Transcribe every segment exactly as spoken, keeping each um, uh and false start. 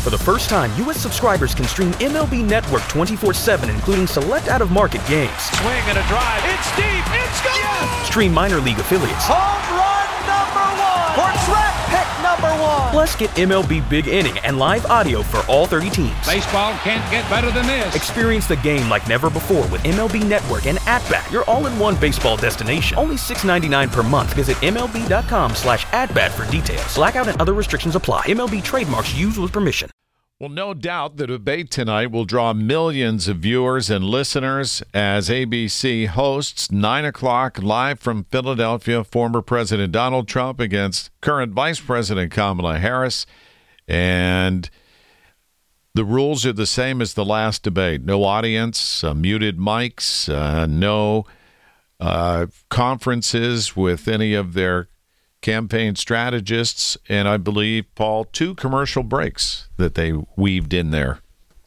For the first time, U S subscribers can stream M L B Network twenty-four seven, including select out-of-market games. Swing and a drive. It's deep. It's gone. Yes! Stream minor league affiliates. Home run number one. For draft pick number one. Plus, get M L B Big Inning and live audio for all thirty teams. Baseball can't get better than this. Experience the game like never before with M L B Network and At-Bat, your all-in-one baseball destination. Only six dollars and ninety-nine cents per month. Visit M L B dot com slash at-bat for details. Blackout and other restrictions apply. M L B trademarks used with permission. Well, no doubt the debate tonight will draw millions of viewers and listeners as A B C hosts nine o'clock live from Philadelphia, former President Donald Trump against current Vice President Kamala Harris. And the rules are the same as the last debate. No audience, uh, muted mics, uh, no uh, conferences with any of their campaign strategists, and I believe, Paul, two commercial breaks that they weaved in there.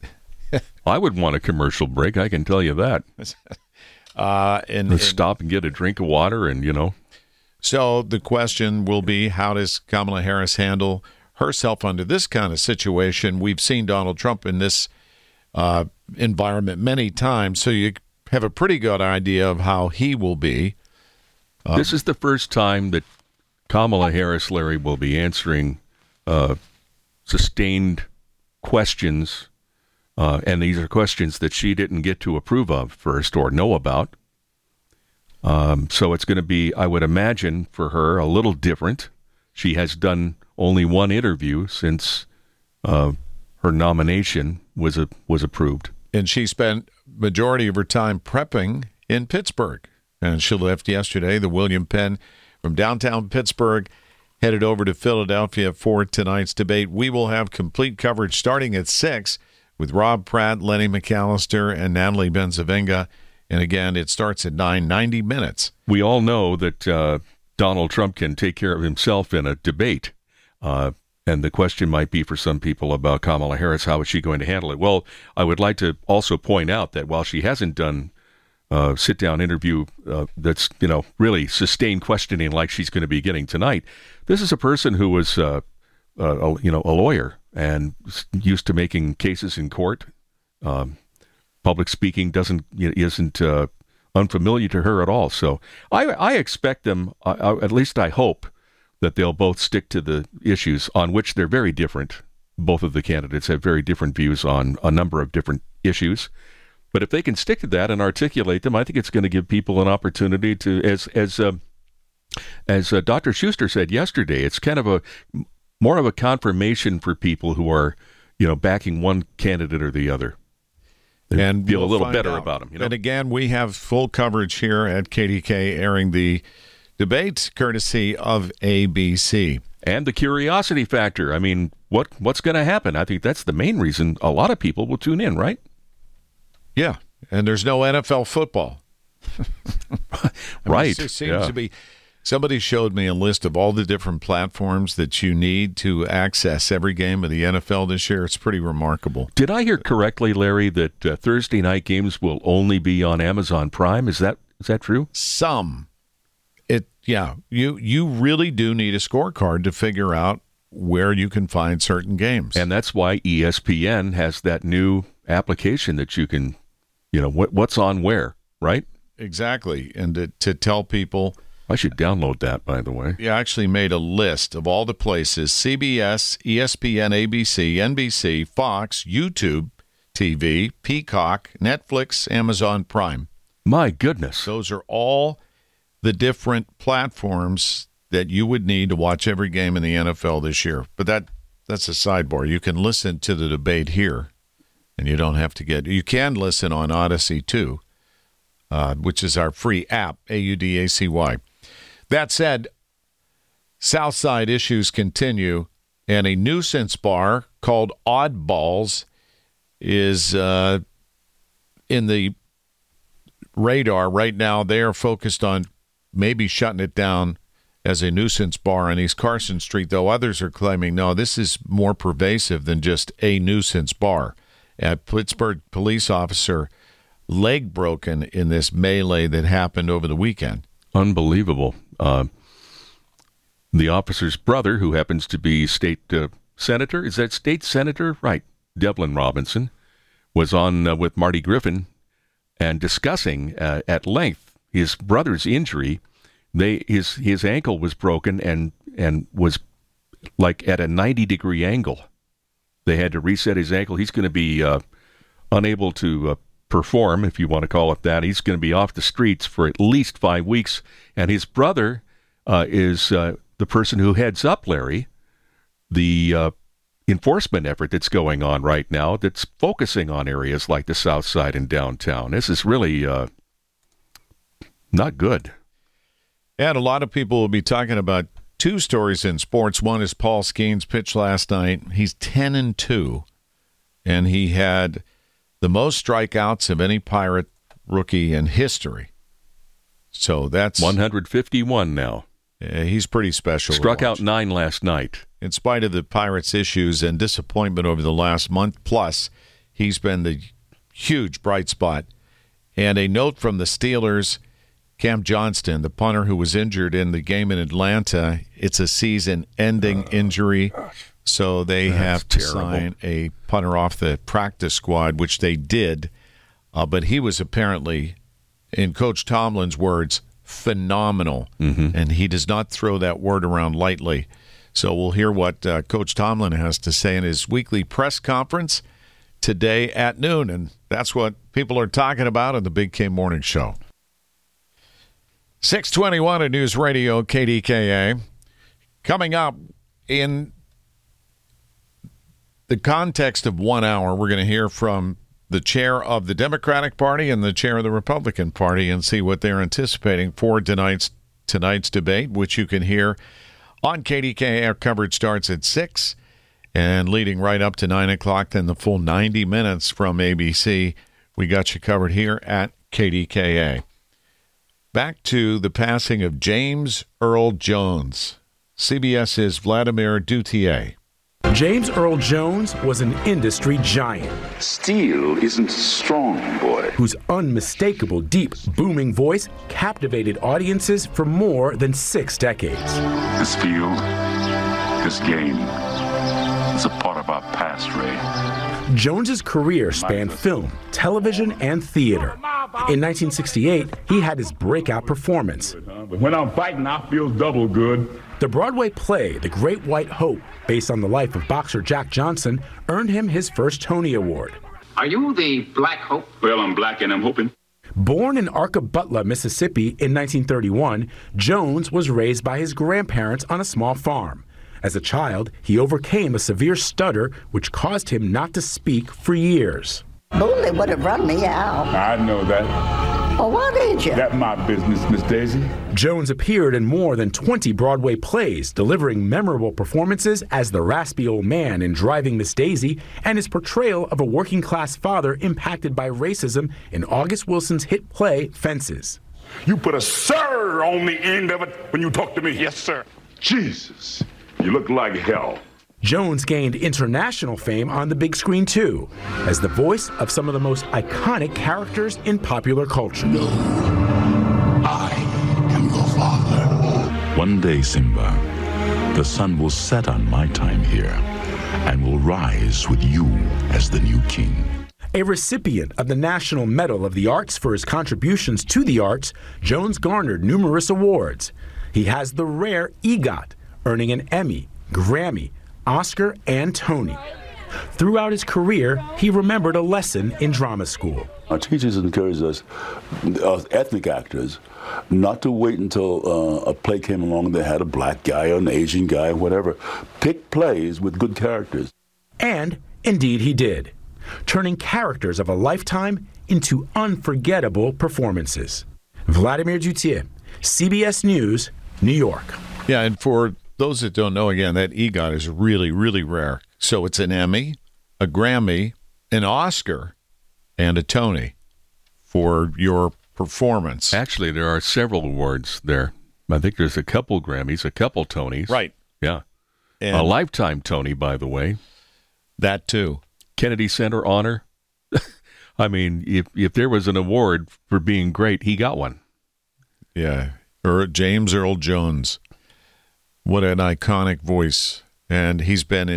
I would want a commercial break, I can tell you that. uh, and, and stop and get a drink of water and, you know. So the question will be, how does Kamala Harris handle herself under this kind of situation? We've seen Donald Trump in this uh, environment many times, so you have a pretty good idea of how he will be. Uh, this is the first time that Kamala Harris, Larry, will be answering uh, sustained questions, uh, and these are questions that she didn't get to approve of first or know about. Um, so it's going to be, I would imagine, for her, a little different. She has done only one interview since uh, her nomination was a, was approved. And she spent majority of her time prepping in Pittsburgh. And she left yesterday, the William Penn from downtown Pittsburgh, headed over to Philadelphia for tonight's debate. We will have complete coverage starting at six with Rob Pratt, Lenny McAllister, and Natalie Benzavenga. And again, it starts at nine, ninety minutes. We all know that uh, Donald Trump can take care of himself in a debate. Uh, and the question might be for some people about Kamala Harris, how is she going to handle it? Well, I would like to also point out that while she hasn't done Uh, sit-down interview uh, that's, you know, really sustained questioning like she's going to be getting tonight. This is a person who was, uh, uh, a, you know, a lawyer and used to making cases in court. Um, public speaking doesn't isn't uh, unfamiliar to her at all. So I, I expect them, uh, at least I hope, that they'll both stick to the issues on which they're very different. Both of the candidates have very different views on a number of different issues. But if they can stick to that and articulate them, I think it's going to give people an opportunity to, as as uh, as uh, Doctor Schuster said yesterday, it's kind of a more of a confirmation for people who are, you know, backing one candidate or the other. They and feel we'll a little better out. about them. You know? And again, we have full coverage here at K D K airing the debate courtesy of A B C. And the curiosity factor. I mean, what what's going to happen? I think that's the main reason a lot of people will tune in, right? Yeah, and there's no N F L football. Right. Mean, it seems yeah. to be. Somebody showed me a list of all the different platforms that you need to access every game of the N F L this year. It's pretty remarkable. Did I hear correctly, Larry, that uh, Thursday night games will only be on Amazon Prime? Is that is that true? Some. It yeah, you you really do need a scorecard to figure out where you can find certain games. And that's why E S P N has that new application that you can, you know, what what's on where, right? Exactly. And to, to tell people. I should download that, by the way. You actually made a list of all the places: C B S, E S P N, A B C, N B C, Fox, YouTube T V, Peacock, Netflix, Amazon Prime. My goodness. Those are all the different platforms that you would need to watch every game in the N F L this year. But that that's a sidebar. You can listen to the debate here, and you don't have to get – you can listen on Odyssey too, uh, which is our free app, A U D A C Y. That said, Southside issues continue, and a nuisance bar called Oddballs is uh, in the radar right now. They are focused on maybe shutting it down as a nuisance bar on East Carson Street, though others are claiming, no, this is more pervasive than just a nuisance bar. A Pittsburgh police officer leg broken in this melee that happened over the weekend. Unbelievable. Uh, the officer's brother, who happens to be state uh, senator. Is that state senator? Right. Devlin Robinson was on uh, with Marty Griffin and discussing uh, at length his brother's injury. They his his ankle was broken and and was like at a ninety degree angle. They had to reset his ankle. He's going to be uh, unable to uh, perform, if you want to call it that. He's going to be off the streets for at least five weeks. And his brother uh, is uh, the person who heads up, Larry, the uh, enforcement effort that's going on right now that's focusing on areas like the South Side and downtown. This is really uh, not good. And a lot of people will be talking about two stories in sports. One is Paul Skeens pitched last night. He's ten and two, and he had the most strikeouts of any Pirate rookie in history. So that's one hundred fifty-one now. Uh, he's pretty special. Struck out nine last night. In spite of the Pirates' issues and disappointment over the last month plus, he's been the huge bright spot. And a note from the Steelers, Cam Johnston, the punter who was injured in the game in Atlanta, it's a season-ending injury, so they That's have to terrible. sign a punter off the practice squad, which they did. Uh, but he was apparently, in Coach Tomlin's words, phenomenal, mm-hmm. and he does not throw that word around lightly. So we'll hear what uh, Coach Tomlin has to say in his weekly press conference today at noon, and that's what people are talking about on the Big K Morning Show. six twenty-one at News Radio K D K A. Coming up in the context of one hour, we're going to hear from the chair of the Democratic Party and the chair of the Republican Party and see what they're anticipating for tonight's tonight's debate, which you can hear on K D K A. Our coverage starts at six and leading right up to nine o'clock, then the full ninety minutes from A B C. We got you covered here at K D K A. Back to the passing of James Earl Jones, CBS's Vladimir Duthiers. James Earl Jones was an industry giant Steel isn't strong, boy. whose unmistakable, deep, booming voice captivated audiences for more than six decades. This field, this game, is a part of our past, Ray. Jones's career spanned film, television, and theater. In nineteen sixty-eight, he had his breakout performance. But when I'm fighting, I feel double good. The Broadway play, The Great White Hope, based on the life of boxer Jack Johnson, earned him his first Tony Award. Are you the Black Hope? Well, I'm black and I'm hoping. Born in Arkabutla, Mississippi in nineteen thirty-one, Jones was raised by his grandparents on a small farm. As a child, he overcame a severe stutter, which caused him not to speak for years. Bully would have run me out. I know that. Well, why did you? That's my business, Miss Daisy. Jones appeared in more than twenty Broadway plays, delivering memorable performances as the raspy old man in Driving Miss Daisy and his portrayal of a working-class father impacted by racism in August Wilson's hit play, Fences. You put a sir on the end of it when you talk to me. Yes, sir. Jesus, you look like hell. Jones gained international fame on the big screen, too, as the voice of some of the most iconic characters in popular culture. No, I am your father. One day, Simba, the sun will set on my time here and will rise with you as the new king. A recipient of the National Medal of the Arts for his contributions to the arts, Jones garnered numerous awards. He has the rare EGOT, earning an Emmy, Grammy, Oscar, and Tony. Throughout his career, he remembered a lesson in drama school. Our teachers encouraged us, us ethnic actors, not to wait until uh, a play came along that had a black guy or an Asian guy or whatever. Pick plays with good characters. And indeed he did, turning characters of a lifetime into unforgettable performances. Vladimir Duthiers, C B S News, New York. Yeah, and for those that don't know, again, that EGOT is really, really rare. So it's an Emmy, a Grammy, an Oscar, and a Tony for your performance. Actually, there are several awards there. I think there's a couple Grammys, a couple Tonys. Right. Yeah. And a Lifetime Tony, by the way. That, too. Kennedy Center honor. I mean, if if there was an award for being great, he got one. Yeah. Or James Earl Jones. What an iconic voice. And he's been in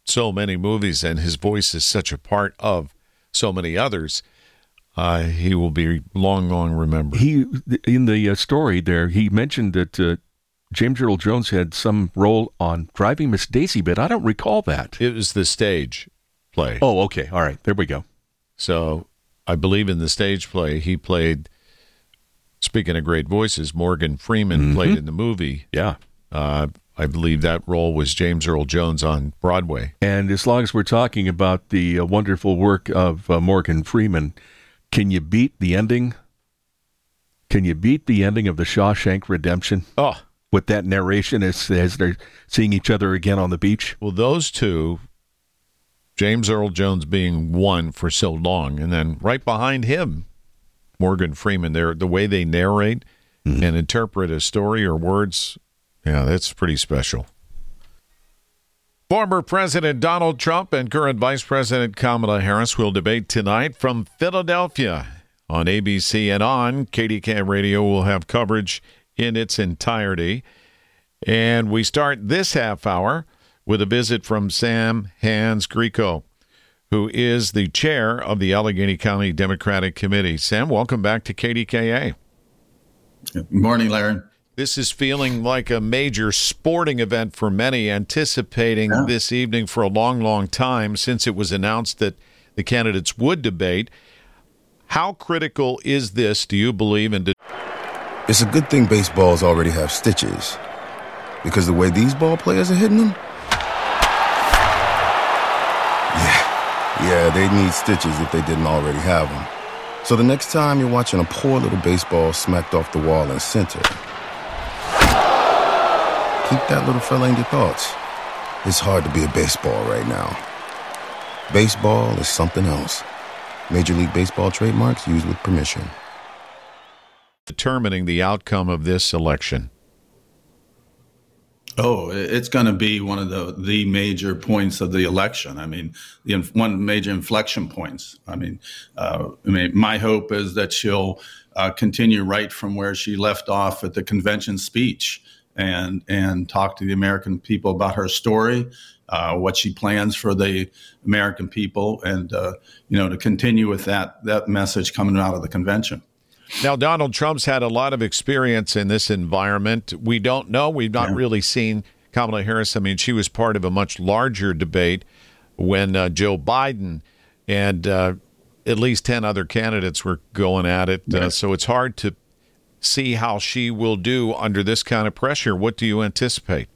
so many movies, and his voice is such a part of so many others. Uh, he will be long, long remembered. He in the uh, story there, he mentioned that uh, James Earl Jones had some role on Driving Miss Daisy, but I don't recall that. It was the stage play. Oh, okay. All right. There we go. So I believe in the stage play he played, speaking of great voices, Morgan Freeman mm-hmm. played in the movie. Yeah. Uh, I believe that role was James Earl Jones on Broadway. And as long as we're talking about the uh, wonderful work of uh, Morgan Freeman, can you beat the ending? Can you beat the ending of The Shawshank Redemption? Oh. With that narration as, as they're seeing each other again on the beach? Well, those two, James Earl Jones being one for so long, and then right behind him, Morgan Freeman, there, the way they narrate mm-hmm. and interpret a story or words, yeah, that's pretty special. Former President Donald Trump and current Vice President Kamala Harris will debate tonight from Philadelphia on A B C, and on K D K Radio will have coverage in its entirety. And we start this half hour with a visit from Sam Hans-Grieco, who is the chair of the Allegheny County Democratic Committee. Sam, welcome back to K D K A. Good morning, Larry. This is feeling like a major sporting event for many, anticipating yeah. this evening for a long, long time since it was announced that the candidates would debate. How critical is this, do you believe, in... De- it's a good thing baseballs already have stitches, because the way these ball players are hitting them, yeah, yeah, they need stitches if they didn't already have them. So the next time you're watching a poor little baseball smacked off the wall in center, keep that little fella in your thoughts. It's hard to be a baseball right now. Baseball is something else. Major League Baseball trademarks used with permission. Determining the outcome of this election. Oh, it's going to be one of the, the major points of the election. I mean, the one major inflection points. I mean, uh, I mean, my hope is that she'll uh, continue right from where she left off at the convention speech, and and talk to the American people about her story, uh, what she plans for the American people, and uh, you know, to continue with that that message coming out of the convention. Now, Donald Trump's had a lot of experience in this environment. We don't know. We've not yeah. really seen Kamala Harris. I mean, she was part of a much larger debate when uh, Joe Biden and uh, at least ten other candidates were going at it. Uh, so it's hard to see how she will do under this kind of pressure. What do you anticipate?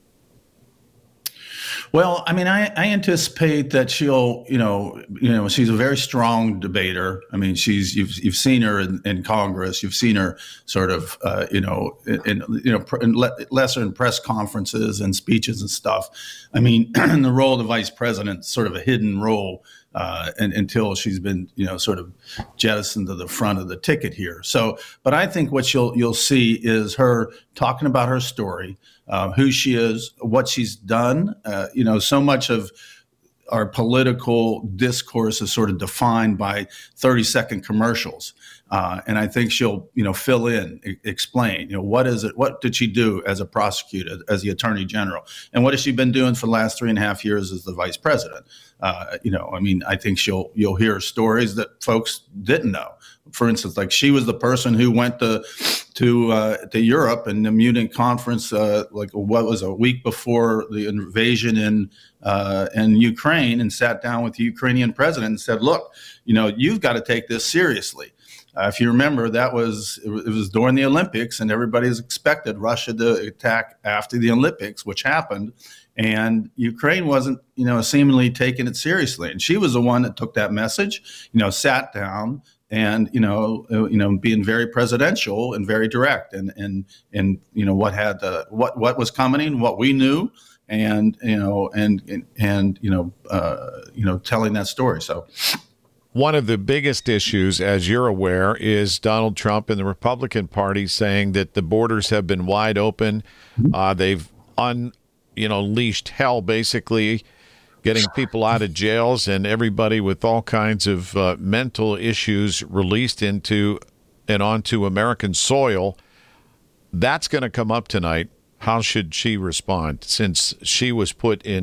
Well, I mean, I, I anticipate that she'll, you know, you know, she's a very strong debater. I mean, she's you've you've seen her in, in Congress, you've seen her sort of, uh, you know, in you know, in le- lesser in press conferences and speeches and stuff. I mean, in the role of the vice president, sort of a hidden role. Uh, and, until she's been, you know, sort of jettisoned to the front of the ticket here. So, but I think what you'll you'll see is her talking about her story, uh, who she is, what she's done. Uh, you know, so much of our political discourse is sort of defined by thirty second commercials. Uh, and I think she'll, you know, fill in, e- explain, you know, what is it? What did she do as a prosecutor, as the attorney general? And what has she been doing for the last three and a half years as the vice president? Uh, you know, I mean, I think she'll you'll hear stories that folks didn't know. For instance, like she was the person who went to to uh, to Europe and the Munich conference, uh, like what was a week before the invasion in uh, in Ukraine, and sat down with the Ukrainian president and said, "Look, you know, you've got to take this seriously." Uh, if you remember, that was it was during the Olympics, and everybody's expected Russia to attack after the Olympics, which happened, and Ukraine wasn't, you know, seemingly taking it seriously. And she was the one that took that message, you know, sat down and, you know, uh, you know, being very presidential and very direct, and and and you know what had the what what was coming, what we knew, and you know, and and, and you know, uh, you know, telling that story. So. One of the biggest issues, as you're aware, is Donald Trump and the Republican Party saying that the borders have been wide open. Uh, they've un, you know, unleashed hell, basically, getting people out of jails and everybody with all kinds of uh, mental issues released into and onto American soil. That's going to come up tonight. How should she respond, since she was put in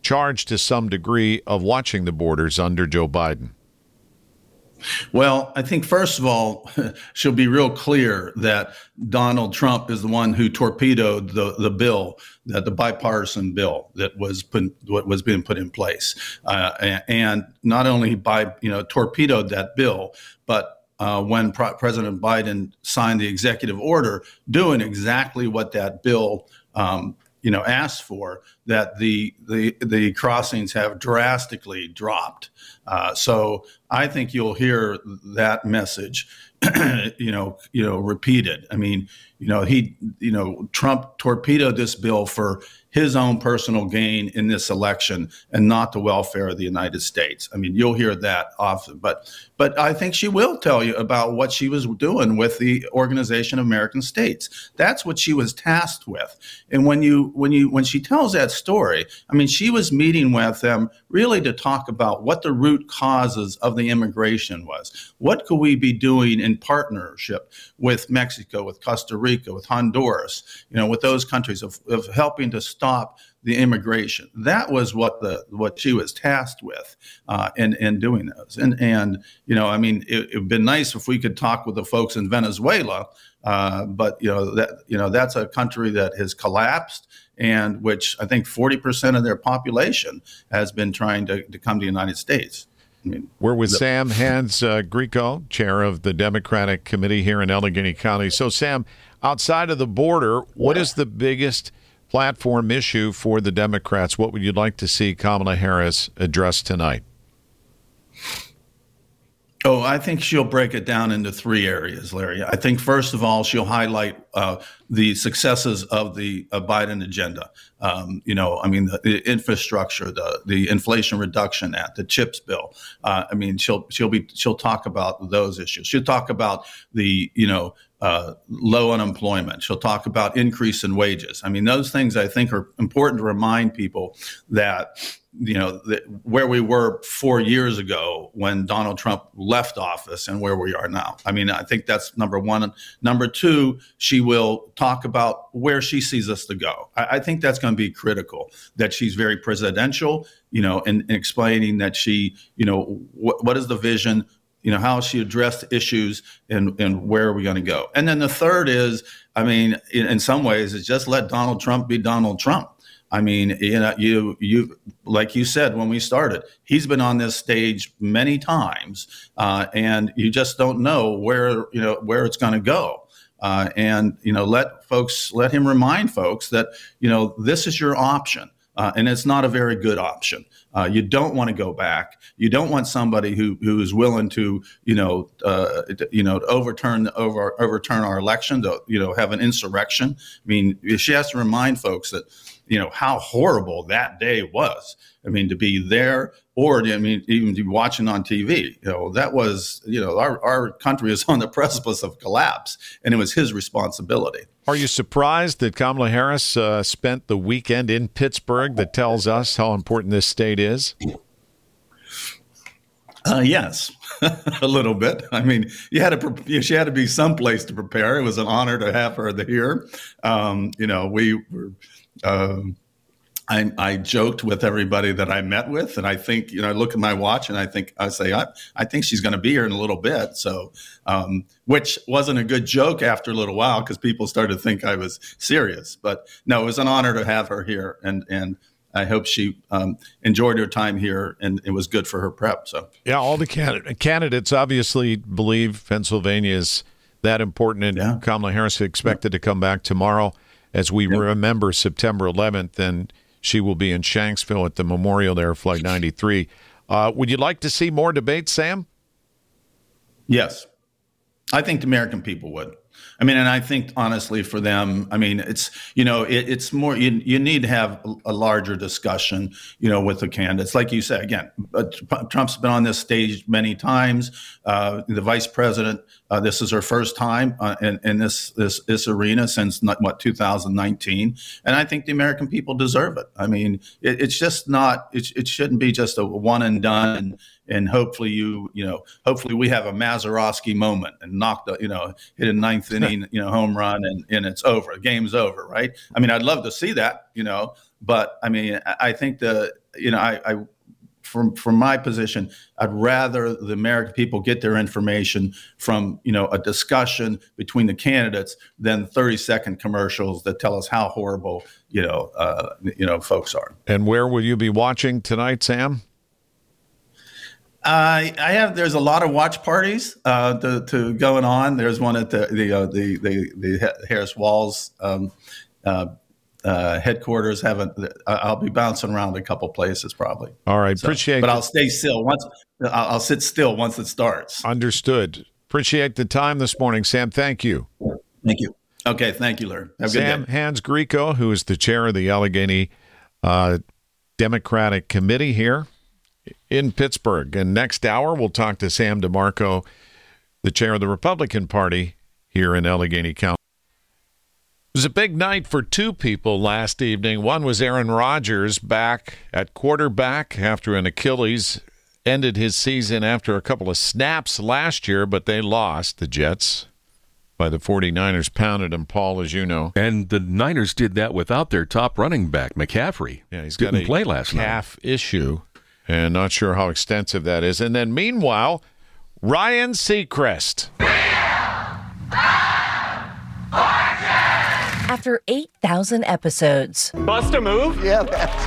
charged to some degree of watching the borders under Joe Biden? Well, I think, first of all, she'll be real clear that Donald Trump is the one who torpedoed the, the bill, that the bipartisan bill that was put, what was being put in place. Uh, and not only by, you know, torpedoed that bill, but uh, when Pro- President Biden signed the executive order doing exactly what that bill um, you know, asked for, that the the the crossings have drastically dropped. Uh, so I think you'll hear that message, you know, you know, repeated. I mean, you know, he, you know, Trump torpedoed this bill for his own personal gain in this election and not the welfare of the United States. I mean, you'll hear that often, but but I think she will tell you about what she was doing with the Organization of American States. That's what she was tasked with. And when you when you when she tells that story, I mean, she was meeting with them really to talk about what the root causes of the immigration was. What could we be doing in partnership with Mexico, with Costa Rica, with Honduras, you know, with those countries of, of helping to stop the immigration. That was what the what she was tasked with uh, in in doing those. And and you know, I mean, it, it'd been nice if we could talk with the folks in Venezuela, uh, but you know that you know that's a country that has collapsed, and which I think forty percent of their population has been trying to, to come to the United States. I mean, We're with the, Sam Hans uh, Grieco, chair of the Democratic Committee here in Allegheny County. So, Sam, outside of the border, what is the biggest platform issue for the Democrats? What would you like to see Kamala Harris address tonight? Oh, I think she'll break it down into three areas, Larry. I think, first of all, she'll highlight uh, the successes of the uh, Biden agenda. Um, you know, I mean, the, the infrastructure, the the Inflation Reduction Act, the CHIPS bill. Uh, I mean, she'll she'll be she'll talk about those issues. She'll talk about the you know uh, low unemployment. She'll talk about increase in wages. I mean, those things I think are important to remind people that. You know, the, where we were four years ago when Donald Trump left office and where we are now. I mean, I think that's number one. And number two, she will talk about where she sees us to go. I, I think that's going to be critical, that she's very presidential, you know, in, in explaining that she, you know, wh- what is the vision, you know, how she addressed issues and, and where are we going to go? And then the third is, I mean, in, in some ways, is just let Donald Trump be Donald Trump. I mean, you know, you you like you said when we started, he's been on this stage many times, uh, and you just don't know where you know where it's going to go. Uh, and you know, let folks let him remind folks that you know this is your option, uh, and it's not a very good option. Uh, you don't want to go back. You don't want somebody who who is willing to you know uh, you know overturn over overturn our election, to you know have an insurrection. I mean, she has to remind folks that. You know, how horrible that day was. I mean, to be there or, I mean, even to be watching on T V, you know, that was, you know, our, our country is on the precipice of collapse, and it was his responsibility. Are you surprised that Kamala Harris uh, spent the weekend in Pittsburgh? That tells us how important this state is? Uh, yes, a little bit. I mean, you had to, she had to be someplace to prepare. It was an honor to have her here. Um, you know, we were, Um, I, I joked with everybody that I met with, and I think, you know, I look at my watch and I think, I say, I, I think she's going to be here in a little bit. So, um, which wasn't a good joke after a little while because people started to think I was serious. But no, it was an honor to have her here, and and I hope she um, enjoyed her time here and it was good for her prep. So yeah, all the candid- candidates obviously believe Pennsylvania is that important, and yeah. Kamala Harris is expected yeah. to come back tomorrow. As we yep. remember September eleventh, and she will be in Shanksville at the memorial there, Flight ninety-three. Uh, would you like to see more debate, Sam? Yes. I think the American people would. I mean, and I think, honestly, for them, I mean, it's, you know, it, it's more, you, you need to have a, a larger discussion, you know, with the candidates. Like you said, again, uh, Trump's been on this stage many times. Uh, the vice president, uh, this is her first time uh, in, in this, this this arena since, what, two thousand nineteen. And I think the American people deserve it. I mean, it, it's just not, it, it shouldn't be just a one and done. And hopefully you, you know, hopefully we have a Mazeroski moment and knock the, you know, hit a ninth inning, you know, home run and, and it's over. The game's over, right? I mean, I'd love to see that, you know, but I mean, I think the you know, I, I from from my position, I'd rather the American people get their information from, you know, a discussion between the candidates than thirty second commercials that tell us how horrible, you know, uh, you know, folks are. And where will you be watching tonight, Sam? I I have. There's a lot of watch parties uh, to, to going on. There's one at the the uh, the, the the Harris Walls um, uh, uh, headquarters. Haven't. I'll be bouncing around a couple places probably. All right, so, appreciate. But it. I'll stay still once. I'll, I'll sit still once it starts. Understood. Appreciate the time this morning, Sam. Thank you. Thank you. Okay, thank you, Larry. Have a Sam good day. Hans Grieco, who is the chair of the Allegheny uh, Democratic Committee here in Pittsburgh. And next hour, we'll talk to Sam DeMarco, the chair of the Republican Party here in Allegheny County. It was a big night for two people last evening. One was Aaron Rodgers, back at quarterback after an Achilles, ended his season after a couple of snaps last year, but they lost, the Jets, by the 49ers, pounded them, Paul, as you know. And the Niners did that without their top running back, McCaffrey. Yeah, he's didn't got a play last night. calf issue. And not sure how extensive that is. And then meanwhile, Ryan Seacrest. After eight thousand episodes. Bust a move? Yeah, that's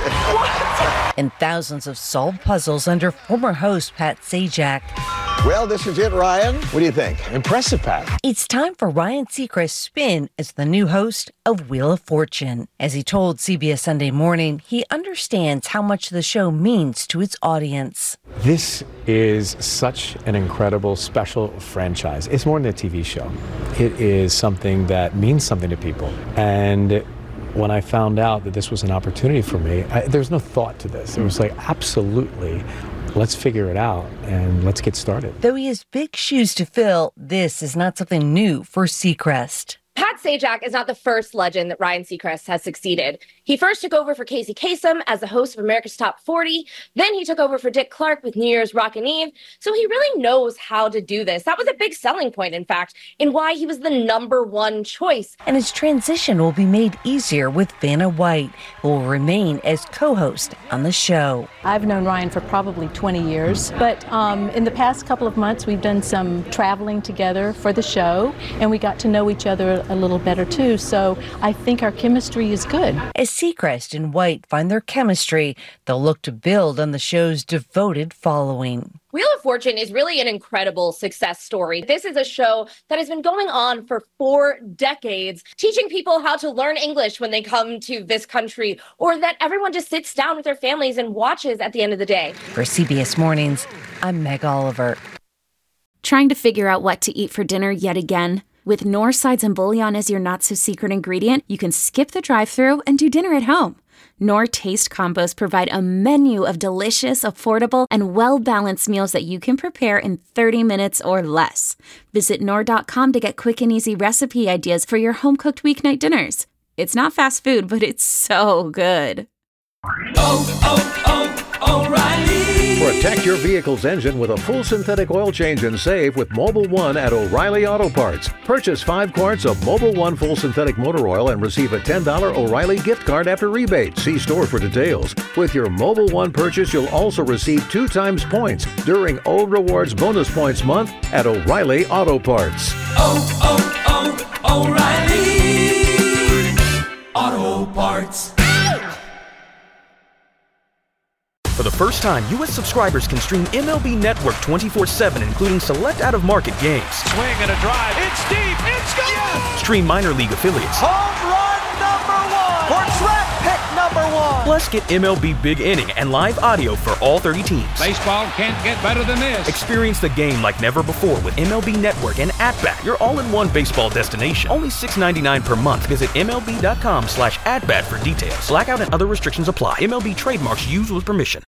it. And thousands of solved puzzles under former host Pat Sajak. Well, this is it, Ryan. What do you think? Impressive, Pat. It's time for Ryan Seacrest's spin as the new host of Wheel of Fortune. As he told C B S Sunday Morning, he understands how much the show means to its audience. This is such an incredible, special franchise. It's more than a T V show. It is something that means something to people. And when I found out that this was an opportunity for me, I, there was no thought to this. It was like, absolutely, let's figure it out and let's get started. Though he has big shoes to fill, this is not something new for Seacrest. Pat Sajak is not the first legend that Ryan Seacrest has succeeded. He first took over for Casey Kasem as the host of America's Top forty. Then he took over for Dick Clark with New Year's Rockin' Eve. So he really knows how to do this. That was a big selling point, in fact, in why he was the number one choice. And his transition will be made easier with Vanna White, who will remain as co-host on the show. I've known Ryan for probably twenty years, but um, in the past couple of months, we've done some traveling together for the show, and we got to know each other a little better too, so I think our chemistry is good. As Seacrest and White find their chemistry, they'll look to build on the show's devoted following. Wheel of Fortune is really an incredible success story. This is a show that has been going on for four decades, teaching people how to learn English when they come to this country, or that everyone just sits down with their families and watches at the end of the day. For C B S Mornings, I'm Meg Oliver. Trying to figure out what to eat for dinner yet again? With Knorr sides and bouillon as your not-so-secret ingredient, you can skip the drive-thru and do dinner at home. Knorr Taste Combos provide a menu of delicious, affordable, and well-balanced meals that you can prepare in thirty minutes or less. Visit Knorr dot com to get quick and easy recipe ideas for your home-cooked weeknight dinners. It's not fast food, but it's so good. Oh, oh, oh, O'Reilly! Protect your vehicle's engine with a full synthetic oil change and save with Mobil one at O'Reilly Auto Parts. Purchase five quarts of Mobil one full synthetic motor oil and receive a ten dollars O'Reilly gift card after rebate. See store for details. With your Mobil one purchase, you'll also receive two times points during O Rewards Bonus Points Month at O'Reilly Auto Parts. Oh, oh, oh, O'Reilly Auto Parts. For the first time, U S subscribers can stream M L B Network twenty-four seven, including select out-of-market games. Swing and a drive. It's deep. It's gone. Yes. Stream minor league affiliates. Home run number one. For draft pick number one. Plus, get M L B Big Inning and live audio for all thirty teams. Baseball can't get better than this. Experience the game like never before with M L B Network and At-Bat, your all-in-one baseball destination. Only six ninety-nine per month. Visit M L B dot com slash at bat for details. Blackout and other restrictions apply. M L B trademarks used with permission.